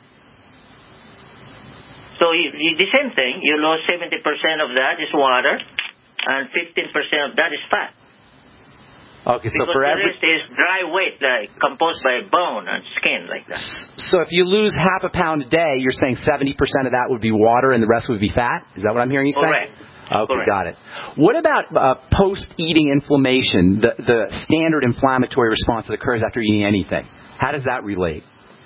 So you, you, the same thing, you lose seventy percent of that is water and fifteen percent of that is fat. Okay, so because for the every rest is dry weight, like composed by bone and skin, like that. so if you lose half a pound a day, you're saying seventy percent of that would be water and the rest would be fat? Is that what I'm hearing you say? Correct. Okay, Correct. got it. What about uh, post-eating inflammation, the, the standard inflammatory response that occurs after eating anything? How does that relate?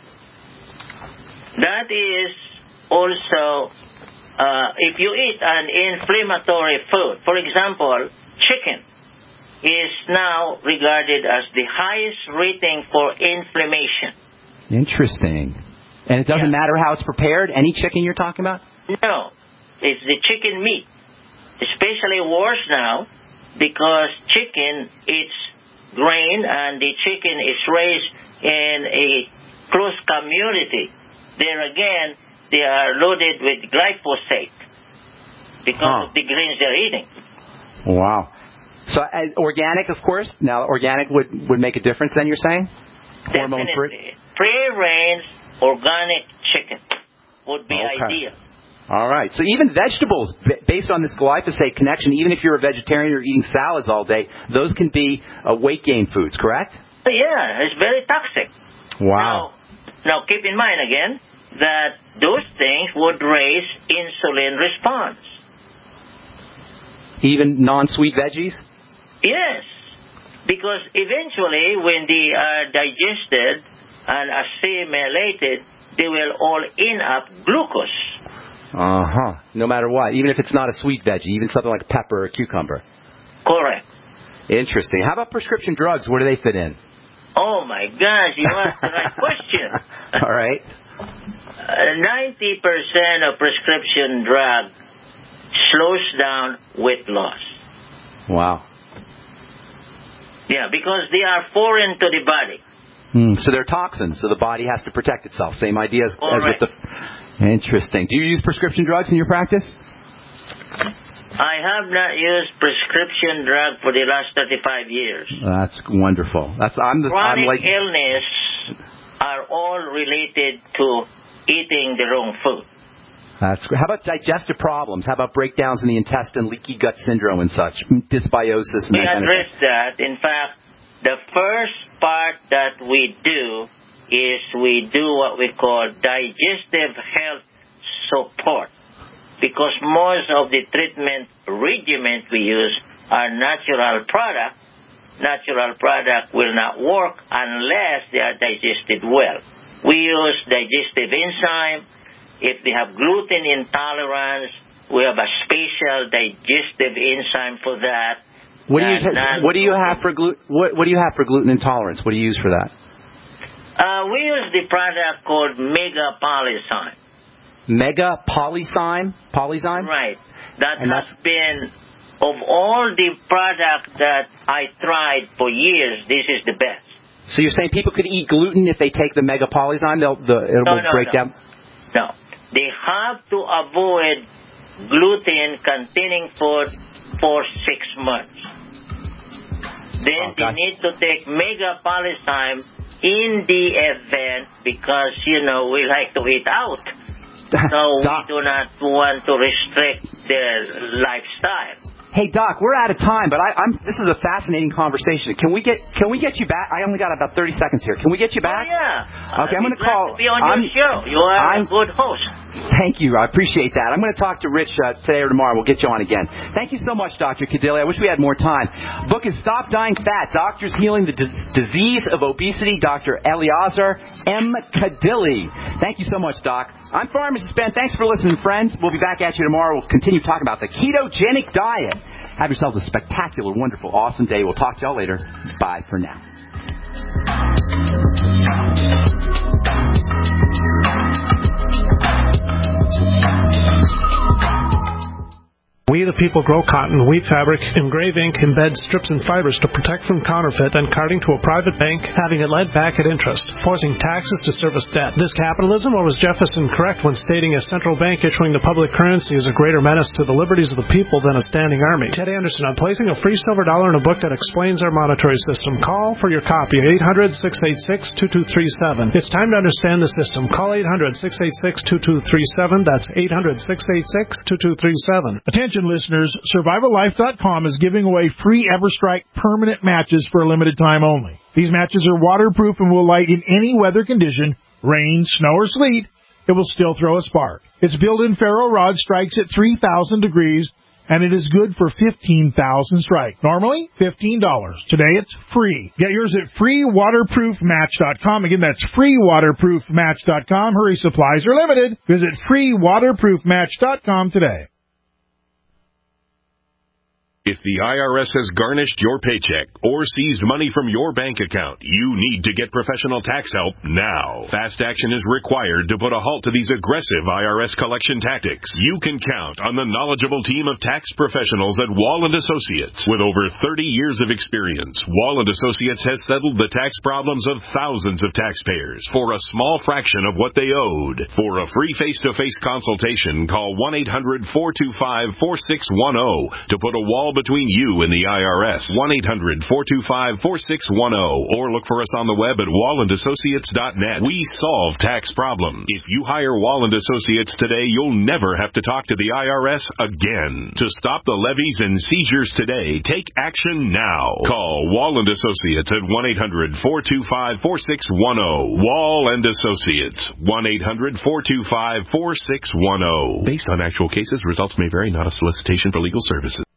That is also, uh, if you eat an inflammatory food, for example, chicken is now regarded as the highest rating for inflammation. Interesting. And it doesn't Yeah. matter how it's prepared? Any chicken you're talking about? No, it's the chicken meat. Especially worse now because chicken eats grain and the chicken is raised in a close community. There again, they are loaded with glyphosate because Huh. of the grains they're eating. Wow. So uh, organic, of course. Now, organic would, would make a difference then, you're saying? Hormone-free? Free-range organic chicken would be okay. ideal. All right. So even vegetables, based on this glyphosate connection, even if you're a vegetarian or eating salads all day, those can be uh, weight gain foods, correct? Yeah, it's very toxic. Wow. Now, now keep in mind again that those things would raise insulin response. Even non-sweet veggies? Yes, because eventually when they are digested and assimilated, they will all end up glucose. Uh-huh. No matter what, even if it's not a sweet veggie, even something like pepper or cucumber. Correct. Interesting. How about prescription drugs? Where do they fit in? Oh, my gosh, you asked the right question. All right. Uh, ninety percent of prescription drug slows down weight loss. Wow. Yeah, because they are foreign to the body. Mm, so they're toxins, so the body has to protect itself. Same idea as, as with the... Interesting. Do you use prescription drugs in your practice? I have not used prescription drug for the last thirty-five years. That's wonderful. That's I'm the Chronic I'm like illness are all related to eating the wrong food. That's great. How about digestive problems? How about breakdowns in the intestine, leaky gut syndrome and such, dysbiosis? And we that kind address of that. In fact, the first part that we do is we do what we call digestive health support, because most of the treatment regimen we use are natural products. Natural product will not work unless they are digested well. We use digestive enzyme. If they have gluten intolerance, we have a special digestive enzyme for that. What do you what do you have for gluten? What, what do you have for gluten intolerance? What do you use for that? Uh, we use the product called Mega Polyzyme. Mega Polyzyme? Polyzyme? Right. That and has been, of all the products that I tried for years, this is the best. So you're saying people could eat gluten if they take the Mega Polyzyme? They'll, the, it'll no, no, break no. down? No. They have to avoid gluten-containing food for six months. Then okay. they need to take Mega Polyzyme in the event, because, you know, we like to eat out. So we do not want to restrict their lifestyle. Hey, Doc, we're out of time, but I, I'm. This is a fascinating conversation. Can we get Can we get you back? I only got about thirty seconds here. Can we get you back? Oh, yeah. Okay, I'm going to To call. be on I'm, your show. You are I'm, a good host. Thank you. I appreciate that. I'm going to talk to Rich uh, today or tomorrow. We'll get you on again. Thank you so much, Doctor Cadilli. I wish we had more time. Book is Stop Dying Fat, Doctors Healing the D- Disease of Obesity, Doctor Eleazar M. Cadilli. Thank you so much, Doc. I'm Pharmacist Ben. Thanks for listening, friends. We'll be back at you tomorrow. We'll continue talking about the ketogenic diet. Have yourselves a spectacular, wonderful, awesome day. We'll talk to y'all later. Bye for now. We the people grow cotton, weave fabric, engrave ink, embed strips and fibers to protect from counterfeit and carting to a private bank, having it led back at interest, forcing taxes to service debt. This capitalism, or was Jefferson correct when stating a central bank issuing the public currency is a greater menace to the liberties of the people than a standing army? Ted Anderson, I'm placing a free silver dollar in a book that explains our monetary system. Call for your copy, eight hundred, six eight six, two two three seven. It's time to understand the system. Call eight hundred, six eight six, two two three seven. That's eight hundred, six eight six, two two three seven. Attention listeners, Survival Life dot com is giving away free EverStrike permanent matches for a limited time only. These matches are waterproof and will light in any weather condition, rain, snow, or sleet. It will still throw a spark. Its built-in ferro rod strikes at three thousand degrees, and it is good for fifteen thousand strikes. Normally, fifteen dollars. Today, it's free. Get yours at free waterproof match dot com. Again, that's free waterproof match dot com. Hurry, supplies are limited. Visit free waterproof match dot com today. If the I R S has garnished your paycheck or seized money from your bank account, you need to get professional tax help now. Fast action is required to put a halt to these aggressive I R S collection tactics. You can count on the knowledgeable team of tax professionals at Wall and Associates. With over thirty years of experience, Wall and Associates has settled the tax problems of thousands of taxpayers for a small fraction of what they owed. For a free face-to-face consultation, call one eight hundred, four two five, four six one zero to put a wall between you and the I R S. one eight hundred four two five four six one zero or look for us on the web at wall and associates dot net. We solve tax problems. If you hire Wall and Associates today, you'll never have to talk to the I R S again. To stop the levies and seizures today, take action now. Call Wall and Associates at one eight hundred four two five four six one zero. Wall and Associates, one eight hundred four two five four six one zero. Based on actual cases, results may vary, not a solicitation for legal services.